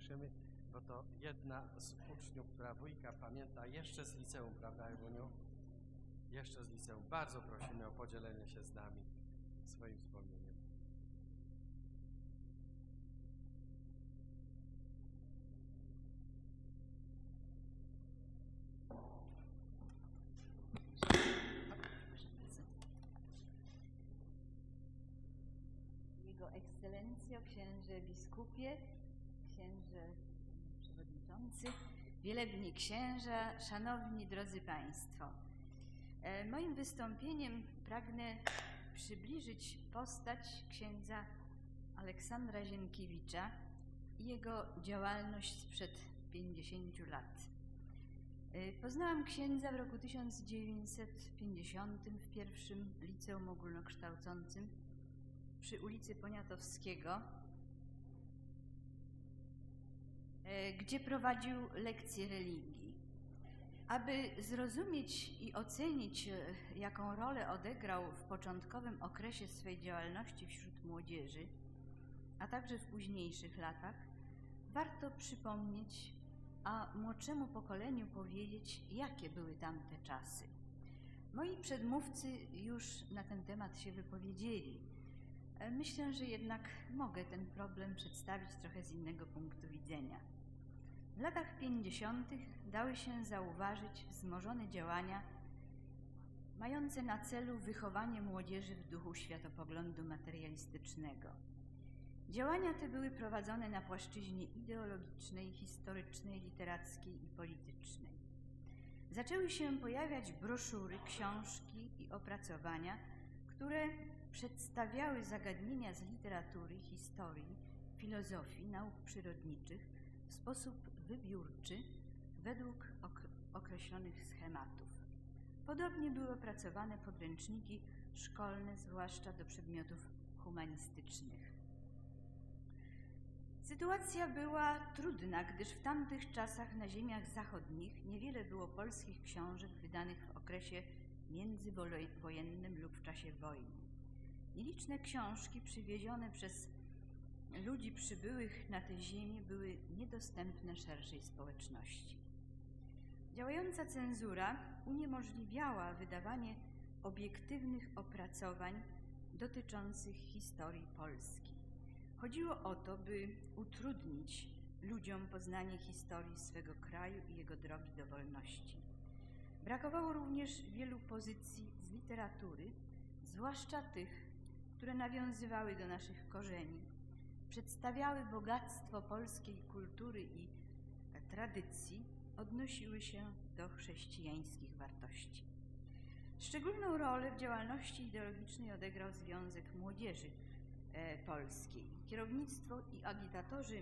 cieszymy, bo to jedna z uczniów, która wujka pamięta jeszcze z liceum, prawda, Ewuniu? Jeszcze z liceum. Bardzo prosimy o podzielenie się z nami swoim wspomnieniem. Jego Ekscelencjo, księże biskupie, księże przewodniczący, wielebni księża, szanowni drodzy Państwo. Moim wystąpieniem pragnę przybliżyć postać księdza Aleksandra Zienkiewicza i jego działalność sprzed 50 lat. Poznałam księdza w roku 1950 w pierwszym liceum ogólnokształcącym przy ulicy Poniatowskiego, gdzie prowadził lekcje religii. Aby zrozumieć i ocenić, jaką rolę odegrał w początkowym okresie swej działalności wśród młodzieży, a także w późniejszych latach, warto przypomnieć, a młodszemu pokoleniu powiedzieć, jakie były tamte czasy. Moi przedmówcy już na ten temat się wypowiedzieli. Myślę, że jednak mogę ten problem przedstawić trochę z innego punktu widzenia. W latach 50. dały się zauważyć wzmożone działania mające na celu wychowanie młodzieży w duchu światopoglądu materialistycznego. Działania te były prowadzone na płaszczyźnie ideologicznej, historycznej, literackiej i politycznej. Zaczęły się pojawiać broszury, książki i opracowania, które przedstawiały zagadnienia z literatury, historii, filozofii, nauk przyrodniczych w sposób wybiórczy, według określonych schematów. Podobnie były opracowane podręczniki szkolne, zwłaszcza do przedmiotów humanistycznych. Sytuacja była trudna, gdyż w tamtych czasach na ziemiach zachodnich niewiele było polskich książek wydanych w okresie międzywojennym lub w czasie wojny. Nieliczne książki przywiezione przez ludzi przybyłych na tę ziemię były niedostępne szerszej społeczności. Działająca cenzura uniemożliwiała wydawanie obiektywnych opracowań dotyczących historii Polski. Chodziło o to, by utrudnić ludziom poznanie historii swego kraju i jego drogi do wolności. Brakowało również wielu pozycji z literatury, zwłaszcza tych, które nawiązywały do naszych korzeni, przedstawiały bogactwo polskiej kultury i tradycji, odnosiły się do chrześcijańskich wartości. Szczególną rolę w działalności ideologicznej odegrał Związek Młodzieży Polskiej. Kierownictwo i agitatorzy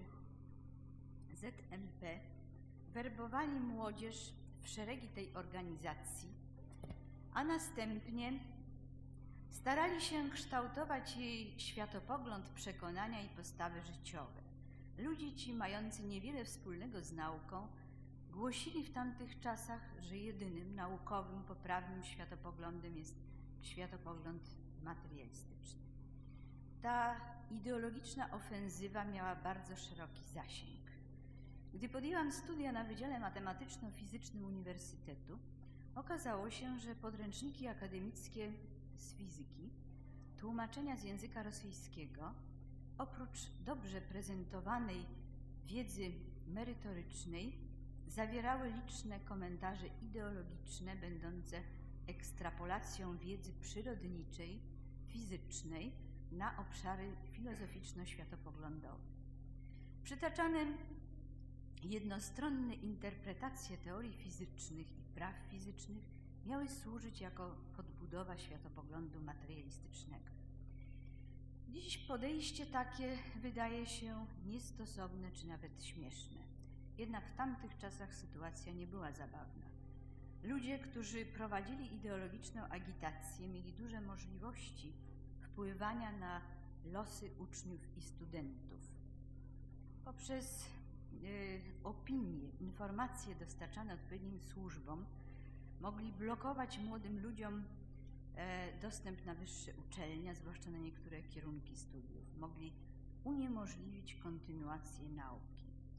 ZMP werbowali młodzież w szeregi tej organizacji, a następnie starali się kształtować jej światopogląd, przekonania i postawy życiowe. Ludzie ci, mający niewiele wspólnego z nauką, głosili w tamtych czasach, że jedynym naukowym, poprawnym światopoglądem jest światopogląd materialistyczny. Ta ideologiczna ofensywa miała bardzo szeroki zasięg. Gdy podjęłam studia na Wydziale Matematyczno-Fizycznym Uniwersytetu, okazało się, że podręczniki akademickie z fizyki, tłumaczenia z języka rosyjskiego, oprócz dobrze prezentowanej wiedzy merytorycznej, zawierały liczne komentarze ideologiczne, będące ekstrapolacją wiedzy przyrodniczej, fizycznej na obszary filozoficzno-światopoglądowe. Przytaczane jednostronne interpretacje teorii fizycznych i praw fizycznych miały służyć jako podbudowa światopoglądu materialistycznego. Dziś podejście takie wydaje się niestosowne czy nawet śmieszne. Jednak w tamtych czasach sytuacja nie była zabawna. Ludzie, którzy prowadzili ideologiczną agitację, mieli duże możliwości wpływania na losy uczniów i studentów. Poprzez opinie, informacje dostarczane odpowiednim służbom mogli blokować młodym ludziom dostęp na wyższe uczelnie, zwłaszcza na niektóre kierunki studiów. Mogli uniemożliwić kontynuację nauki.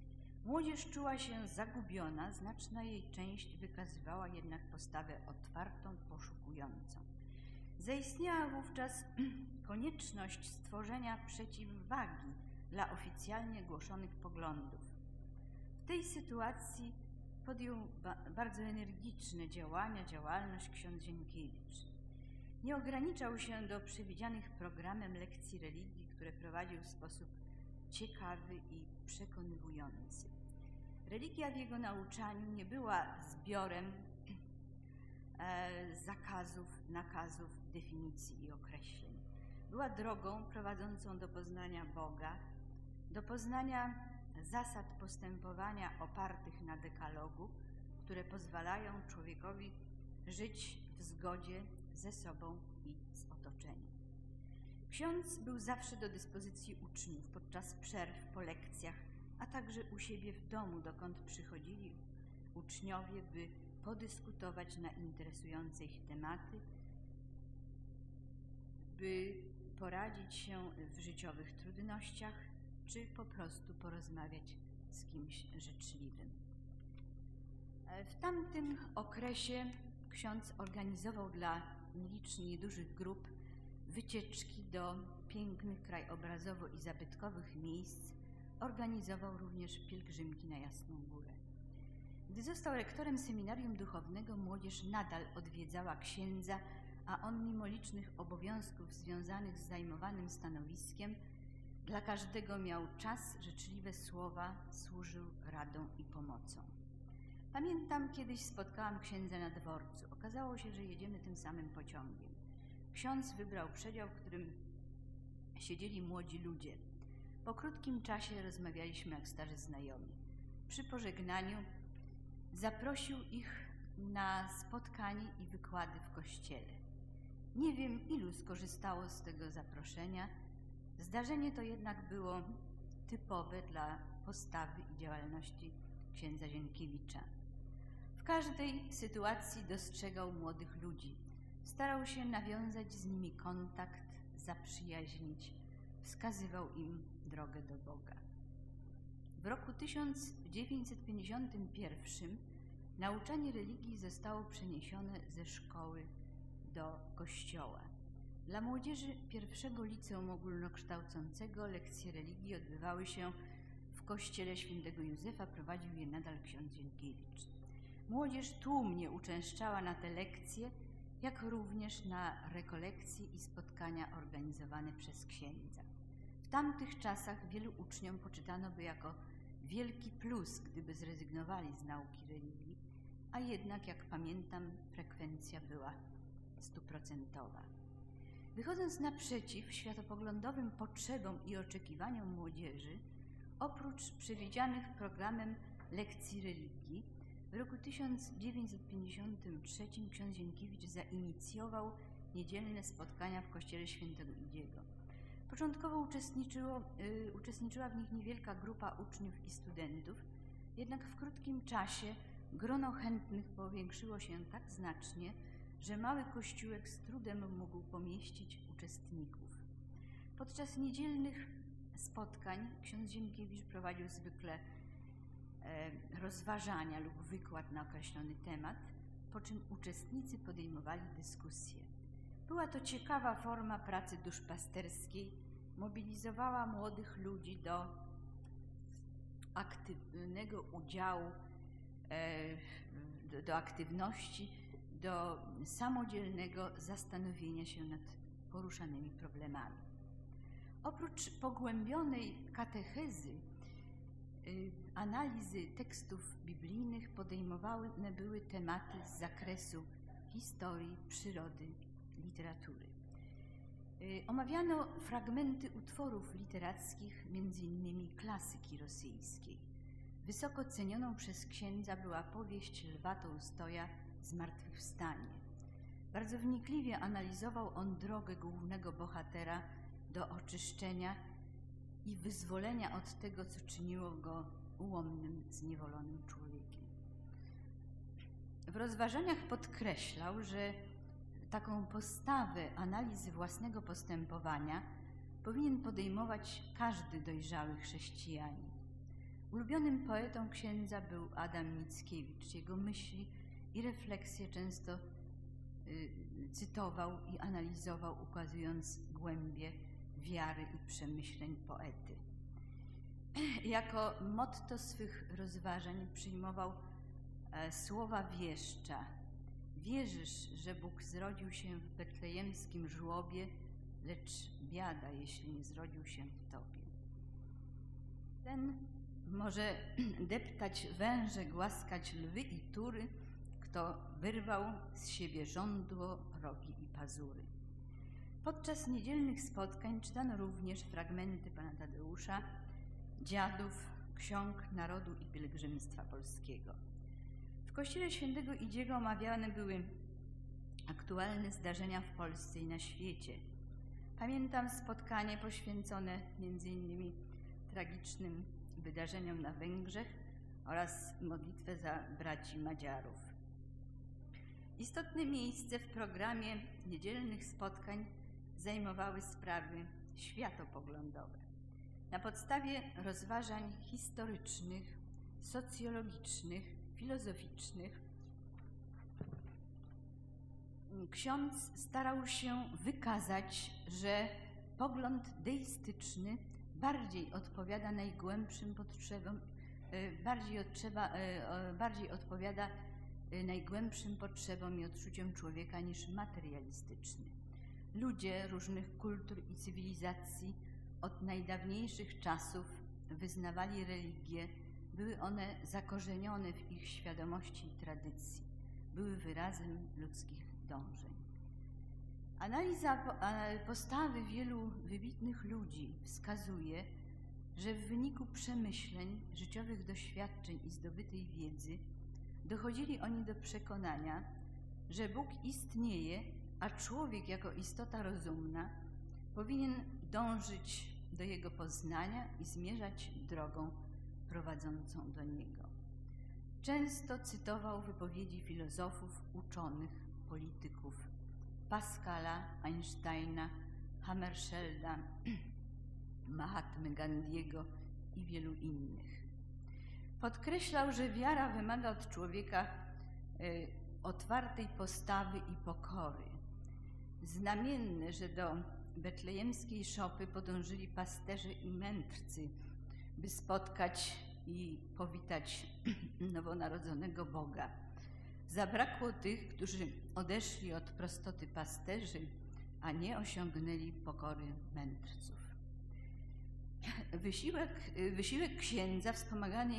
Młodzież czuła się zagubiona, znaczna jej część wykazywała jednak postawę otwartą, poszukującą. Zaistniała wówczas konieczność stworzenia przeciwwagi dla oficjalnie głoszonych poglądów. W tej sytuacji podjął bardzo energiczne działalność ksiądz Zienkiewicz. Nie ograniczał się do przewidzianych programem lekcji religii, które prowadził w sposób ciekawy i przekonywujący. Religia w jego nauczaniu nie była zbiorem zakazów, nakazów, definicji i określeń. Była drogą prowadzącą do poznania Boga, do poznania zasad postępowania opartych na dekalogu, które pozwalają człowiekowi żyć w zgodzie ze sobą i z otoczeniem. Ksiądz był zawsze do dyspozycji uczniów podczas przerw, po lekcjach, a także u siebie w domu, dokąd przychodzili uczniowie, by podyskutować na interesujące ich tematy, by poradzić się w życiowych trudnościach, czy po prostu porozmawiać z kimś życzliwym. W tamtym okresie ksiądz organizował dla nielicznie niedużych grup wycieczki do pięknych krajobrazowo i zabytkowych miejsc. Organizował również pielgrzymki na Jasną Górę. Gdy został rektorem seminarium duchownego, młodzież nadal odwiedzała księdza, a on mimo licznych obowiązków związanych z zajmowanym stanowiskiem dla każdego miał czas, życzliwe słowa, służył radą i pomocą. Pamiętam, kiedyś spotkałam księdza na dworcu. Okazało się, że jedziemy tym samym pociągiem. Ksiądz wybrał przedział, w którym siedzieli młodzi ludzie. Po krótkim czasie rozmawialiśmy jak starzy znajomi. Przy pożegnaniu zaprosił ich na spotkanie i wykłady w kościele. Nie wiem, ilu skorzystało z tego zaproszenia. Zdarzenie to jednak było typowe dla postawy i działalności księdza Zienkiewicza. W każdej sytuacji dostrzegał młodych ludzi. Starał się nawiązać z nimi kontakt, zaprzyjaźnić, wskazywał im drogę do Boga. W roku 1951 nauczanie religii zostało przeniesione ze szkoły do kościoła. Dla młodzieży pierwszego liceum ogólnokształcącego lekcje religii odbywały się w kościele świętego Józefa, prowadził je nadal ksiądz Zienkiewicz. Młodzież tłumnie uczęszczała na te lekcje, jak również na rekolekcje i spotkania organizowane przez księdza. W tamtych czasach wielu uczniom poczytano by jako wielki plus, gdyby zrezygnowali z nauki religii, a jednak, jak pamiętam, frekwencja była 100%. Wychodząc naprzeciw światopoglądowym potrzebom i oczekiwaniom młodzieży, oprócz przewidzianych programem lekcji religii, w roku 1953 ksiądz Zienkiewicz zainicjował niedzielne spotkania w kościele świętego Idziego. Początkowo uczestniczyła w nich niewielka grupa uczniów i studentów, jednak w krótkim czasie grono chętnych powiększyło się tak znacznie, że mały kościółek z trudem mógł pomieścić uczestników. Podczas niedzielnych spotkań ksiądz Zienkiewicz prowadził zwykle rozważania lub wykład na określony temat, po czym uczestnicy podejmowali dyskusję. Była to ciekawa forma pracy duszpasterskiej, mobilizowała młodych ludzi do aktywnego udziału, do aktywności, do samodzielnego zastanowienia się nad poruszanymi problemami. Oprócz pogłębionej katechezy, analizy tekstów biblijnych podejmowane były tematy z zakresu historii, przyrody, literatury. Omawiano fragmenty utworów literackich, m.in. klasyki rosyjskiej. Wysoko cenioną przez księdza była powieść Lwa Tołstoja Zmartwychwstanie. Bardzo wnikliwie analizował on drogę głównego bohatera do oczyszczenia i wyzwolenia od tego, co czyniło go ułomnym, zniewolonym człowiekiem. W rozważaniach podkreślał, że taką postawę analizy własnego postępowania powinien podejmować każdy dojrzały chrześcijanin. Ulubionym poetą księdza był Adam Mickiewicz. Jego myśli i refleksje często cytował i analizował, ukazując głębię wiary i przemyśleń poety. Jako motto swych rozważań przyjmował słowa wieszcza: wierzysz, że Bóg zrodził się w betlejemskim żłobie, lecz biada, jeśli nie zrodził się w tobie. Ten może deptać węże, głaskać lwy i tury, kto wyrwał z siebie żądło, rogi i pazury. Podczas niedzielnych spotkań czytano również fragmenty pana Tadeusza, dziadów, ksiąg narodu i pielgrzymstwa polskiego. W kościele świętego Idziego omawiane były aktualne zdarzenia w Polsce i na świecie. Pamiętam spotkanie poświęcone m.in. tragicznym wydarzeniom na Węgrzech oraz modlitwę za braci Madziarów. Istotne miejsce w programie niedzielnych spotkań zajmowały sprawy światopoglądowe. Na podstawie rozważań historycznych, socjologicznych, filozoficznych ksiądz starał się wykazać, że pogląd deistyczny bardziej odpowiada najgłębszym potrzebom, bardziej odpowiada najgłębszym potrzebom i odczuciom człowieka niż materialistyczny. Ludzie różnych kultur i cywilizacji od najdawniejszych czasów wyznawali religie, były one zakorzenione w ich świadomości i tradycji, były wyrazem ludzkich dążeń. Analiza postawy wielu wybitnych ludzi wskazuje, że w wyniku przemyśleń, życiowych doświadczeń i zdobytej wiedzy dochodzili oni do przekonania, że Bóg istnieje, a człowiek jako istota rozumna powinien dążyć do Jego poznania i zmierzać drogą prowadzącą do Niego. Często cytował wypowiedzi filozofów, uczonych, polityków, Pascala, Einsteina, Hammarskjölda, Mahatmy Gandiego i wielu innych. Podkreślał, że wiara wymaga od człowieka otwartej postawy i pokory. Znamienne, że do betlejemskiej szopy podążyli pasterze i mędrcy, by spotkać i powitać nowonarodzonego Boga. Zabrakło tych, którzy odeszli od prostoty pasterzy, a nie osiągnęli pokory mędrców. Wysiłek księdza, wspomagany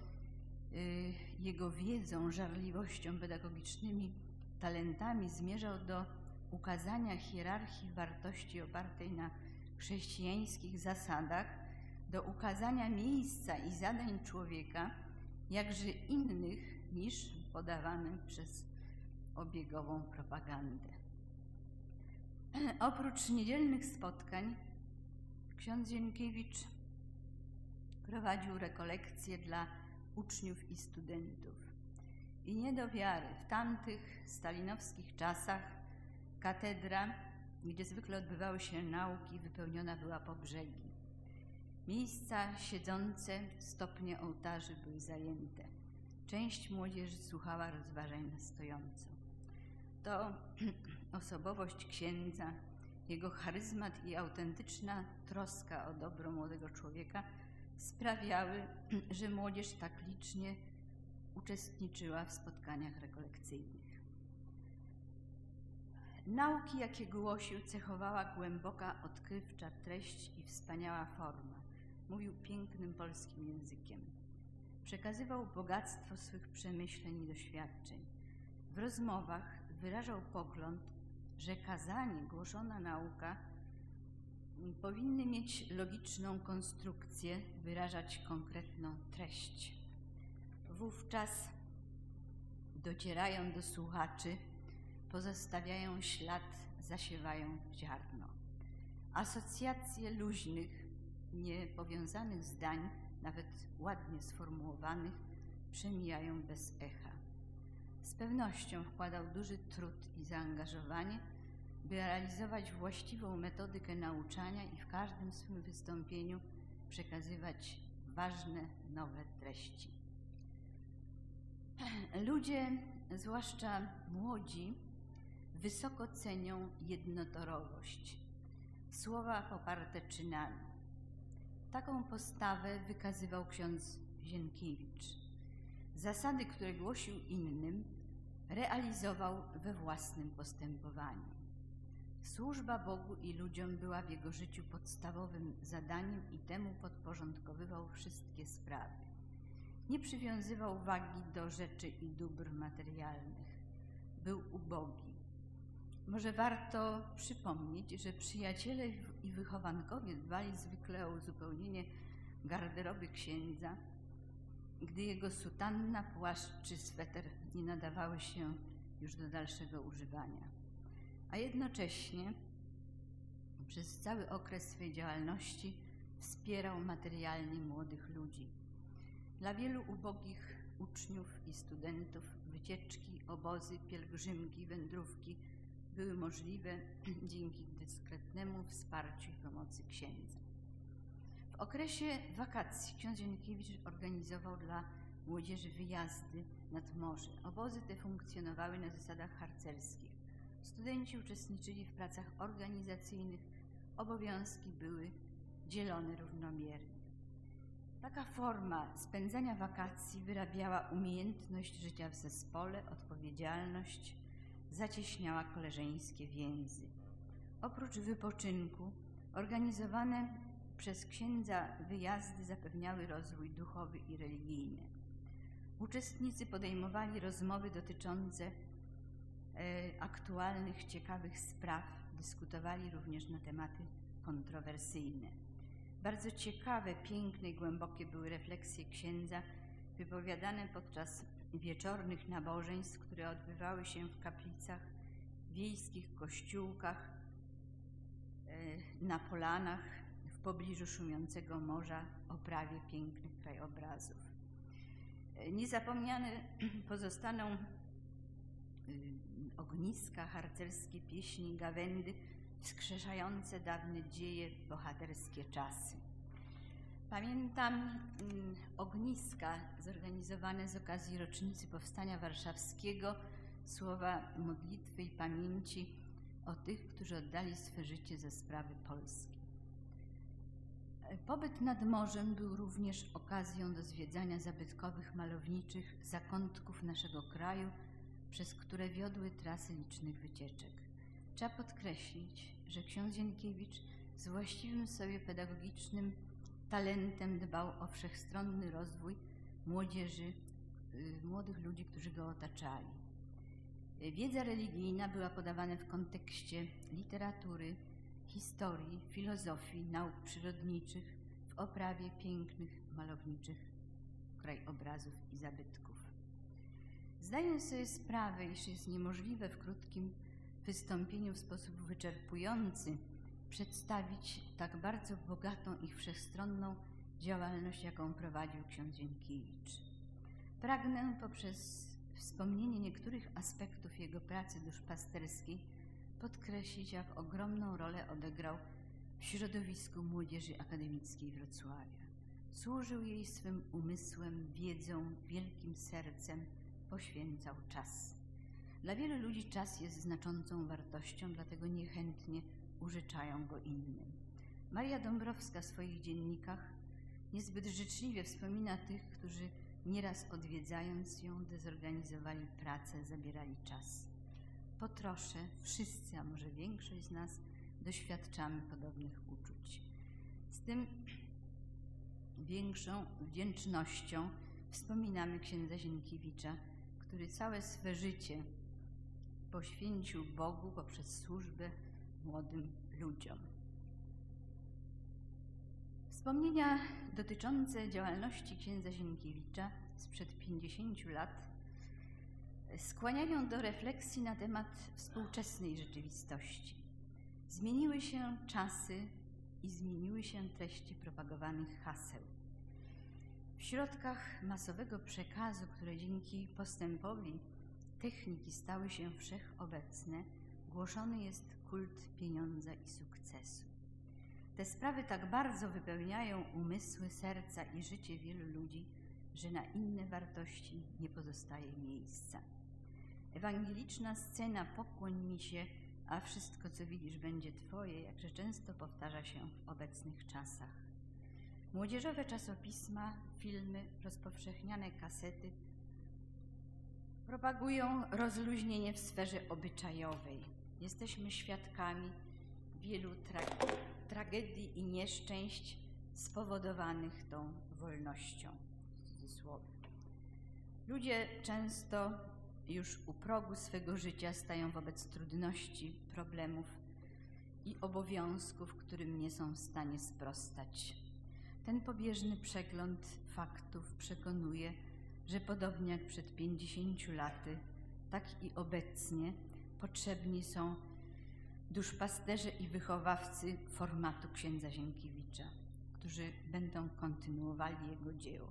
jego wiedzą, żarliwością, pedagogicznymi talentami, zmierzał do ukazania hierarchii wartości opartej na chrześcijańskich zasadach, do ukazania miejsca i zadań człowieka, jakże innych niż podawane przez obiegową propagandę. Oprócz niedzielnych spotkań ksiądz Zienkiewicz prowadził rekolekcje dla uczniów i studentów. I nie do wiary, w tamtych stalinowskich czasach katedra, gdzie zwykle odbywały się nauki, wypełniona była po brzegi. Miejsca siedzące, stopnie ołtarzy były zajęte. Część młodzieży słuchała rozważań na stojąco. To osobowość księdza, jego charyzmat i autentyczna troska o dobro młodego człowieka sprawiały, że młodzież tak licznie uczestniczyła w spotkaniach rekolekcyjnych. Nauki, jakie głosił, cechowała głęboka, odkrywcza treść i wspaniała forma. Mówił pięknym polskim językiem. Przekazywał bogactwo swych przemyśleń i doświadczeń. W rozmowach wyrażał pogląd, że kazanie, głoszona nauka powinny mieć logiczną konstrukcję, wyrażać konkretną treść. Wówczas docierają do słuchaczy, pozostawiają ślad, zasiewają ziarno. Asocjacje luźnych, niepowiązanych zdań, nawet ładnie sformułowanych, przemijają bez echa. Z pewnością wkładał duży trud i zaangażowanie, by realizować właściwą metodykę nauczania i w każdym swym wystąpieniu przekazywać ważne, nowe treści. Ludzie, zwłaszcza młodzi, wysoko cenią jednotorowość, słowa poparte czynami. Taką postawę wykazywał ksiądz Zienkiewicz. Zasady, które głosił innym, realizował we własnym postępowaniu. Służba Bogu i ludziom była w jego życiu podstawowym zadaniem i temu podporządkowywał wszystkie sprawy. Nie przywiązywał wagi do rzeczy i dóbr materialnych. Był ubogi. Może warto przypomnieć, że przyjaciele i wychowankowie dbali zwykle o uzupełnienie garderoby księdza, gdy jego sutanna, płaszcz czy sweter nie nadawały się już do dalszego używania. A jednocześnie przez cały okres swej działalności wspierał materialnie młodych ludzi. Dla wielu ubogich uczniów i studentów wycieczki, obozy, pielgrzymki, wędrówki były możliwe dzięki dyskretnemu wsparciu i pomocy księdza. W okresie wakacji ksiądz Zienkiewicz organizował dla młodzieży wyjazdy nad morze. Obozy te funkcjonowały na zasadach harcerskich. Studenci uczestniczyli w pracach organizacyjnych, obowiązki były dzielone równomiernie. Taka forma spędzania wakacji wyrabiała umiejętność życia w zespole, odpowiedzialność, zacieśniała koleżeńskie więzy. Oprócz wypoczynku, organizowane przez księdza wyjazdy zapewniały rozwój duchowy i religijny. Uczestnicy podejmowali rozmowy dotyczące aktualnych, ciekawych spraw, dyskutowali również na tematy kontrowersyjne. Bardzo ciekawe, piękne i głębokie były refleksje księdza wypowiadane podczas wieczornych nabożeństw, które odbywały się w kaplicach, wiejskich kościółkach, na polanach, w pobliżu szumiącego morza, o prawie pięknych krajobrazów. Niezapomniane pozostaną ogniska, harcerskie pieśni, gawędy wskrzeszające dawne dzieje, bohaterskie czasy. Pamiętam ogniska zorganizowane z okazji rocznicy Powstania Warszawskiego, słowa modlitwy i pamięci o tych, którzy oddali swe życie za sprawy Polski. Pobyt nad morzem był również okazją do zwiedzania zabytkowych, malowniczych zakątków naszego kraju, przez które wiodły trasy licznych wycieczek. Trzeba podkreślić, że ksiądz Zienkiewicz z właściwym sobie pedagogicznym talentem dbał o wszechstronny rozwój młodzieży, młodych ludzi, którzy go otaczali. Wiedza religijna była podawana w kontekście literatury, historii, filozofii, nauk przyrodniczych, w oprawie pięknych, malowniczych krajobrazów i zabytków. Zdaję sobie sprawę, iż jest niemożliwe w krótkim wystąpieniu w sposób wyczerpujący przedstawić tak bardzo bogatą i wszechstronną działalność, jaką prowadził ksiądz Zienkiewicz. Pragnę poprzez wspomnienie niektórych aspektów jego pracy duszpasterskiej podkreślić, jak ogromną rolę odegrał w środowisku młodzieży akademickiej Wrocławia. Służył jej swym umysłem, wiedzą, wielkim sercem, poświęcał czas. Dla wielu ludzi czas jest znaczącą wartością, dlatego niechętnie użyczają go innym. Maria Dąbrowska w swoich dziennikach niezbyt życzliwie wspomina tych, którzy nieraz odwiedzając ją dezorganizowali pracę, zabierali czas. Po trosze wszyscy, a może większość z nas, doświadczamy podobnych uczuć. Z tym większą wdzięcznością wspominamy księdza Zienkiewicza, który całe swe życie poświęcił Bogu poprzez służbę młodym ludziom. Wspomnienia dotyczące działalności księdza Zienkiewicza sprzed 50 lat skłaniają do refleksji na temat współczesnej rzeczywistości. Zmieniły się czasy i zmieniły się treści propagowanych haseł. W środkach masowego przekazu, które dzięki postępowi techniki stały się wszechobecne, głoszony jest kult pieniądza i sukcesu. Te sprawy tak bardzo wypełniają umysły, serca i życie wielu ludzi, że na inne wartości nie pozostaje miejsca. Ewangeliczna scena "pokłoń mi się, a wszystko, co widzisz, będzie Twoje", jakże często powtarza się w obecnych czasach. Młodzieżowe czasopisma, filmy, rozpowszechniane kasety propagują rozluźnienie w sferze obyczajowej. Jesteśmy świadkami wielu tragedii i nieszczęść spowodowanych tą wolnością, w cudzysłowie. Ludzie często już u progu swego życia stają wobec trudności, problemów i obowiązków, którym nie są w stanie sprostać. Ten pobieżny przegląd faktów przekonuje, że podobnie jak przed 50 laty, tak i obecnie potrzebni są duszpasterze i wychowawcy formatu księdza Zienkiewicza, którzy będą kontynuowali jego dzieło.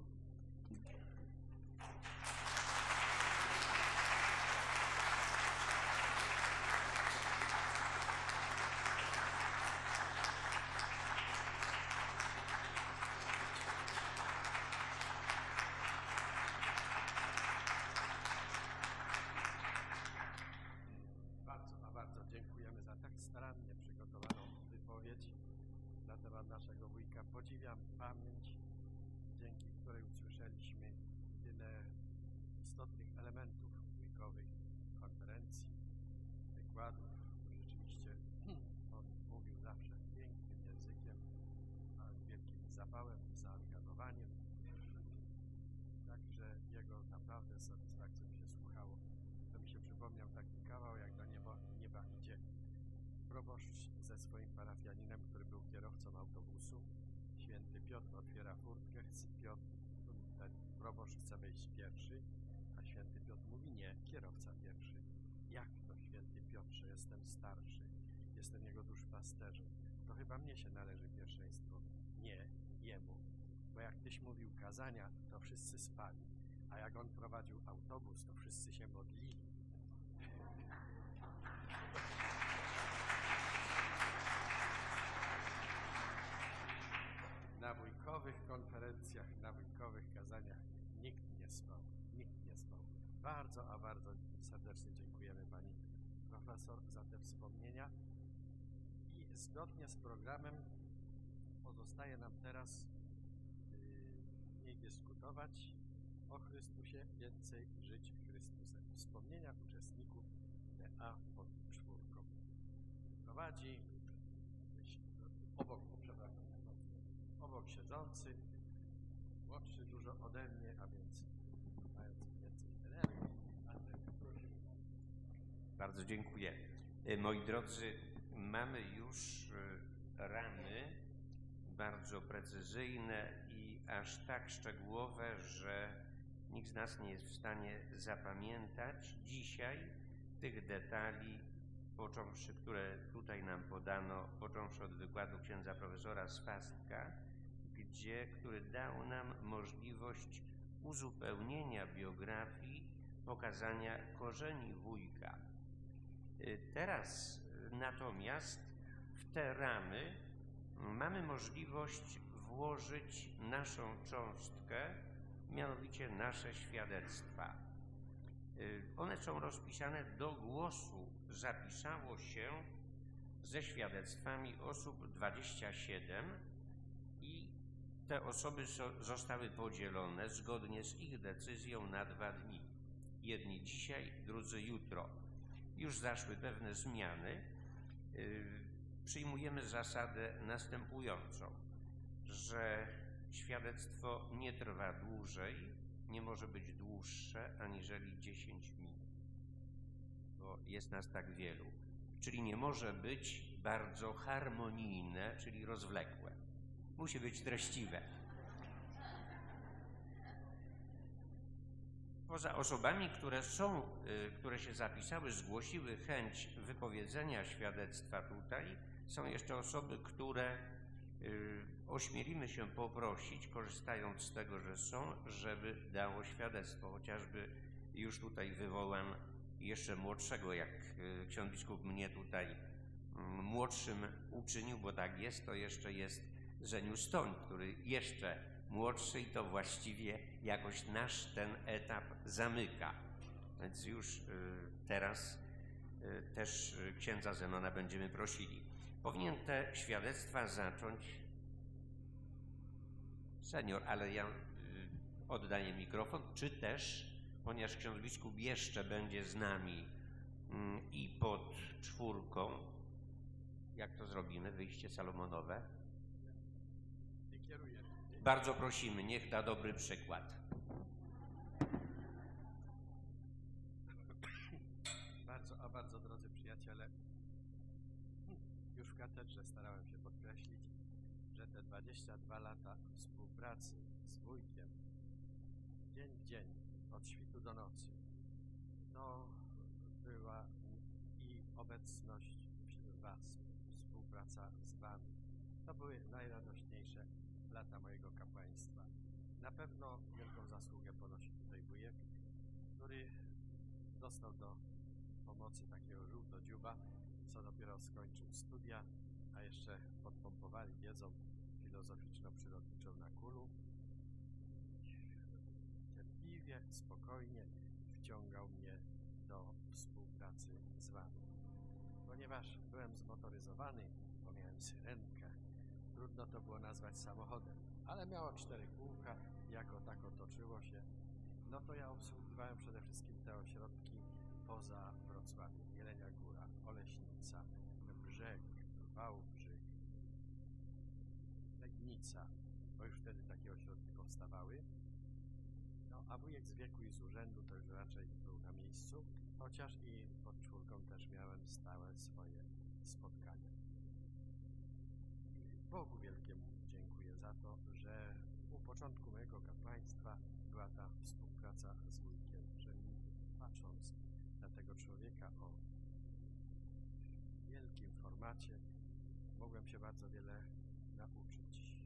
Bardzo dziękujemy za tak starannie przygotowaną wypowiedź na temat naszego wujka. Podziwiam pamięć, dzięki której usłyszeliśmy tyle istotnych elementów wujkowych konferencji, wykładów. Rzeczywiście on mówił zawsze pięknym językiem, a z wielkim zapałem, zaangażowaniem. Także jego naprawdę z satysfakcją się słuchało. To mi się przypomniał taki kawał, jak do nieba idzie proboszcz ze swoim parafianinem, który był kierowcą autobusu. Święty Piotr otwiera furtkę, ten proboszcz chce wejść pierwszy, a święty Piotr mówi: nie, kierowca pierwszy. Jak to, święty Piotrze, jestem starszy, jestem jego duszpasterzem, to chyba mnie się należy pierwszeństwo. Nie, jemu, bo jak tyś mówił kazania, to wszyscy spali, a jak on prowadził autobus, to wszyscy się modlili. Na wujkowych konferencjach, na wujkowych kazaniach nikt nie spał, nikt nie spał. Bardzo, a bardzo serdecznie dziękujemy pani profesor za te wspomnienia. I zgodnie z programem pozostaje nam teraz mniej dyskutować o Chrystusie, więcej żyć Chrystusem. Wspomnienia uczestników TA pod czwórką. Prowadzi obok siedzący, młodszy dużo ode mnie, a więc mając więcej energii. Bardzo dziękuję. Moi drodzy, mamy już ramy bardzo precyzyjne i aż tak szczegółowe, że nikt z nas nie jest w stanie zapamiętać dzisiaj tych detali, które tutaj nam podano, począwszy od wykładu księdza profesora Swastka, który dał nam możliwość uzupełnienia biografii, pokazania korzeni wujka. Teraz natomiast w te ramy mamy możliwość włożyć naszą cząstkę, mianowicie nasze świadectwa. One są rozpisane do głosu. Zapisało się ze świadectwami osób 27 i te osoby zostały podzielone zgodnie z ich decyzją na 2 dni. Jedni dzisiaj, drudzy jutro. Już zaszły pewne zmiany. Przyjmujemy zasadę następującą, że świadectwo nie trwa dłużej, nie może być dłuższe aniżeli 10 minut, bo jest nas tak wielu. Czyli nie może być bardzo harmonijne, czyli rozwlekłe. Musi być treściwe. Poza osobami, które się zapisały, zgłosiły chęć wypowiedzenia świadectwa tutaj, są jeszcze osoby, które ośmielimy się poprosić, korzystając z tego, że są, żeby dało świadectwo. Chociażby już tutaj wywołam jeszcze młodszego, jak ksiądz biskup mnie tutaj młodszym uczynił, bo tak jest, to jeszcze jest Zeniusz Toń, który jeszcze młodszy i to właściwie jakoś nasz ten etap zamyka. Więc już teraz też księdza Zenona będziemy prosili. Powinien te świadectwa zacząć senior, ale ja oddaję mikrofon, czy też, ponieważ ksiądz biskup jeszcze będzie z nami i pod czwórką, jak to zrobimy, wyjście salomonowe? Ty kierujesz. Bardzo prosimy, niech da dobry przykład. Bardzo drodzy przyjaciele, już w katedrze starałem się podkreślić, że te 22 lata współpracy z wujkiem, dzień w dzień, od świtu do nocy, to była i obecność was, współpraca z wami. To były najradośniejsze lata mojego kapłaństwa. Na pewno wielką zasługę ponosi tutaj wujek, który dostał do pomocy takiego żółtodziuba, co dopiero skończył studia, a jeszcze podpompowali wiedzą filozoficzno-przyrodniczą na Kulu. Cierpliwie, spokojnie wciągał mnie do współpracy z wami. Ponieważ byłem zmotoryzowany, bo miałem syrenkę, trudno to było nazwać samochodem, ale miało 4 kółka, jako tako toczyło się, no to ja obsługiwałem przede wszystkim te ośrodki poza Wrocławiem: Jelenia Góra, Oleśnica, Brzeg, Wałbrzych, Legnica, bo już wtedy takie ośrodki powstawały. No a wujek z wieku i z urzędu to już raczej był na miejscu, chociaż i pod czwórką też miałem stałe swoje spotkania. I Bogu wielkiemu dziękuję za to, że u początku mojego kapłaństwa była ta współpraca z wujkiem, że patrząc na tego człowieka o wielkim formacie, mogłem się bardzo wiele nauczyć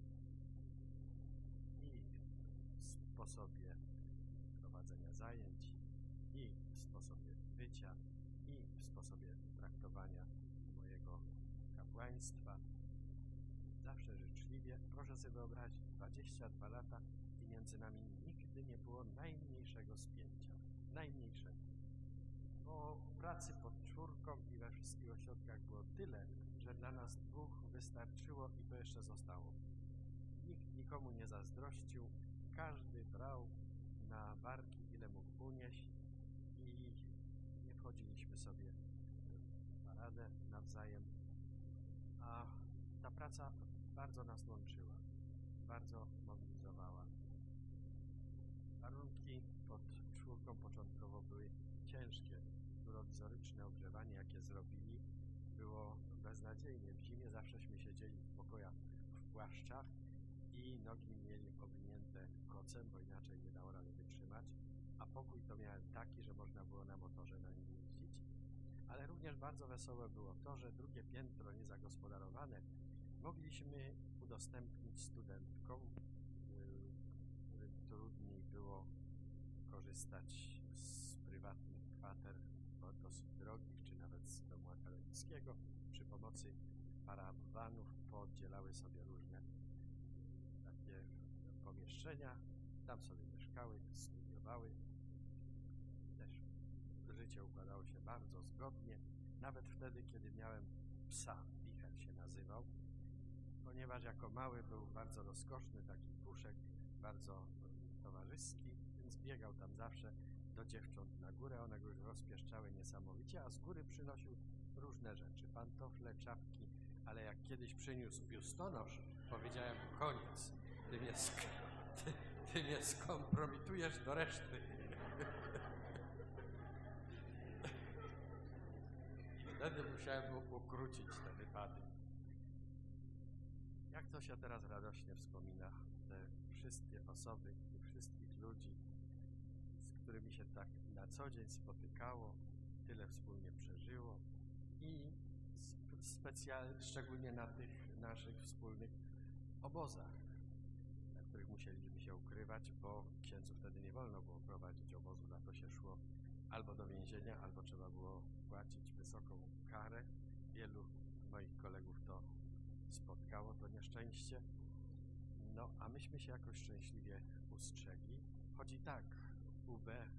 i w sposobie prowadzenia zajęć, i w sposobie bycia, i w sposobie traktowania mojego kapłaństwa. Zawsze życzliwie. Proszę sobie wyobrazić, 22 lata i między nami nigdy nie było najmniejszego spięcia. Najmniejszego. Bo pracy pod czwórką i we wszystkich ośrodkach było tyle, że dla nas dwóch wystarczyło i to jeszcze zostało. Nikt nikomu nie zazdrościł, każdy brał na barki, ile mógł unieść i nie wchodziliśmy sobie w paradę nawzajem, a ta praca bardzo nas łączyła, bardzo mobilizowała. Warunki pod czwórką początkowo były ciężkie. Prowizoryczne ogrzewanie, jakie zrobili, było beznadziejnie. W zimie zawsześmy siedzieli w pokojach w płaszczach i nogi mieli owinięte kocem, bo inaczej nie dało rady wytrzymać, a pokój to miałem taki, że można było na motorze na nim jeździć. Ale również bardzo wesołe było to, że drugie piętro niezagospodarowane mogliśmy udostępnić studentkom, którym trudniej było korzystać z prywatnych kwater dosyć drogich, czy nawet z domu akademickiego. Przy pomocy parawanów pooddzielały sobie różne takie pomieszczenia, tam sobie mieszkały, studiowały. Też życie układało się bardzo zgodnie, nawet wtedy, kiedy miałem psa, Wicher się nazywał, ponieważ jako mały był bardzo rozkoszny, taki puszek, bardzo towarzyski, więc biegał tam zawsze do dziewcząt na górę, one go już rozpieszczały niesamowicie, a z góry przynosił różne rzeczy, pantofle, czapki, ale jak kiedyś przyniósł biustonosz, powiedziałem: koniec, ty mnie skompromitujesz do reszty. I wtedy musiałem mu ukrócić te wypady. Jak to się teraz radośnie wspomina, te wszystkie osoby, tych wszystkich ludzi, z którymi się tak na co dzień spotykało, tyle wspólnie przeżyło i szczególnie na tych naszych wspólnych obozach, na których musieliśmy się ukrywać, bo księdzu wtedy nie wolno było prowadzić obozu, na to się szło albo do więzienia, albo trzeba było płacić wysoką karę, wielu moich kolegów to spotkało, to nieszczęście. No, a myśmy się jakoś szczęśliwie ustrzegli. Choć i tak UB